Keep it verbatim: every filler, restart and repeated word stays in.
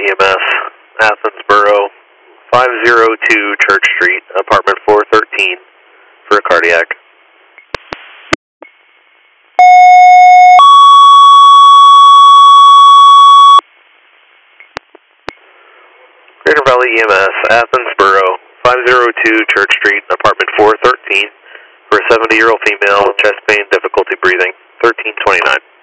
E M S, Athens Borough, five oh two Church Street, apartment four thirteen, for a cardiac. Greater Valley E M S, Athens Borough, five oh two Church Street, apartment four thirteen, for a seventy-year-old female with chest pain, difficulty breathing, thirteen twenty-nine.